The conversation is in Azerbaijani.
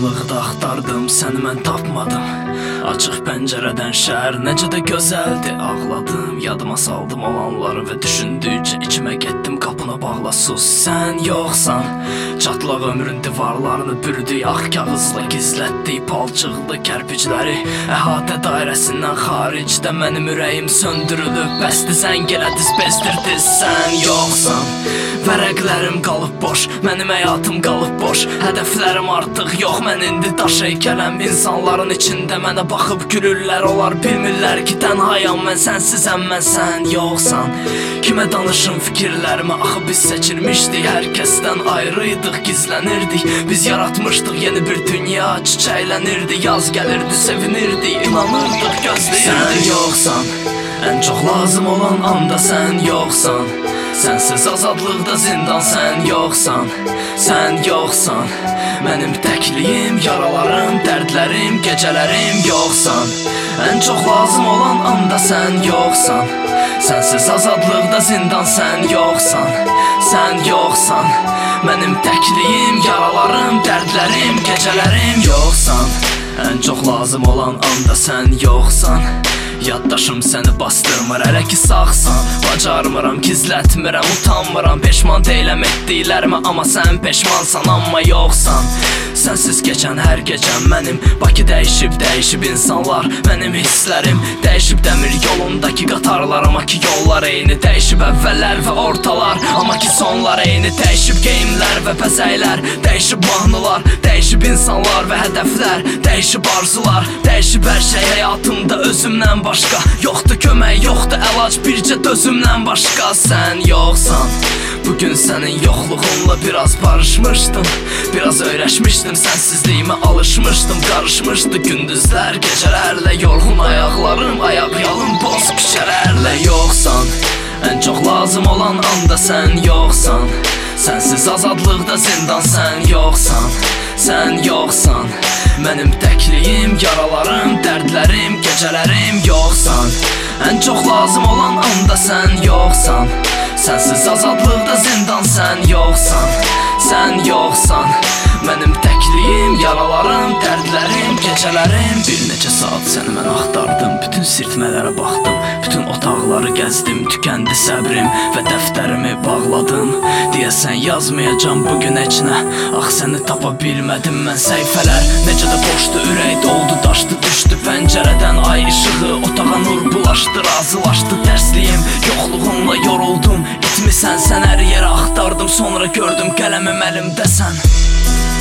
Qaranlıqda axtardım, səni mən tapmadım. Açıq pəncərədən şəhər necə də gözəldir. Ağladım, yadıma saldım olanları və düşündükcə içimə getdim, qapına bağla sus. Sən yoxsan, çatlaq ömrün divarlarını bürdük, ağ kağızla gizlətdik palçıqlı kərpicləri. Əhatə dairəsindən xaricdə mənim ürəyim söndürülüb, bəsdi zəng elədiz, bezdirdiz. Sən yoxsan, vərəqlərim qalıb boş, mənim həyatım qalıb boş. Hədəflərim artıq yox, mən indi daş heykələm. İnsanların içində mənə baxıb gülürlər, onlar bilmirlər ki tənhayam mən, sənsizəm mən. Sən yoxsan, kimə danışım fikirlərimi, axı biz seçilmişdik, hər kəsdən ayrıydıq, gizlənirdik. Biz yaratmışdıq yeni bir dünya, çiçəklənirdi, yaz gəlirdi, sevinirdik, inanırdıq, gözləyirdik. Sən yoxsan, ən çox lazım olan anda sən yoxsan. Sənsiz azadlıqda zindan, sən yoxsan. Sən yoxsan, mənim təkliyim, yaralarım, dərdlərim, gecələrim yoxsan. Ən çox lazım olan anda sən yoxsan. Sənsiz azadlıqda zindan, sən yoxsan. Sən yoxsan, mənim təkliyim, yaralarım, dərdlərim, gecələrim yoxsan. Ən çox lazım olan anda sən yoxsan. Yaddaşım səni bastırmır, hələ ki sağsan. Bacarmıram, gizlətmirəm, utanmıram, peşman deyiləm etdiklərimə, amma sən peşmansan, amma yoxsan. Sənsiz keçən hər gecəm mənim, Bakı dəyişib, dəyişib insanlar, mənim hisslərim dəyişib, dəmir yolundakı qatarlar, amma ki yollar eyni. Dəyişib əvvəllər və ortalar, amma ki sonlar eyni. Dəyişib geyimlər və bəzəklər, dəyişib mahnılar, dəyişib insanlar və hədəflər, dəyişib arzular, dəyişib hər şey həyatımda özümdən başqa. Yoxdur kömək, yoxdur əlac, bircə dözümdən başqa. Sən yoxsan, bugün sənin yoxluğunla biraz barışmışdım, biraz öyrəşmişdim, sənsizliyimə alışmışdım. Qarışmışdı gündüzlər, gecələrlə, yorğun ayaqlarım, ayaq yalın boz küçələrlə. Yoxsan, ən çox lazım olan anda sən yoxsan. Sənsiz azadlıqda zindan, sən yoxsan. Sən yoxsan, mənim təkliyim, yaralarım, dərdlərim, gecələrim yoxsan. Ən çox lazım olan anda sən yoxsan. Sənsiz azadlıqda zindan, sən yoxsan. Sən yoxsan, mənim təkliyim, yaralarım, dərdlərim, gecələrim. Bir neçə saat səni mən axtardım, bütün sirtmələrə baxdım, bütün otaqları gəzdim, tükəndi səbrim və dəftərimi bağladım. Deyəsən yazmayacam bugün heç nə, ax səni tapa bilmədim mən. Səhifələr necə də boşdu, ürək doldu, daşdı, düşdü pəncərədən ay işığı, otağa nur bulaşdı, razılaşdı tərsliyim, yoxluğunla yoruldum. İtmisən sən hər yerə axtardım, sonra gördüm qələmim əlimdəsən.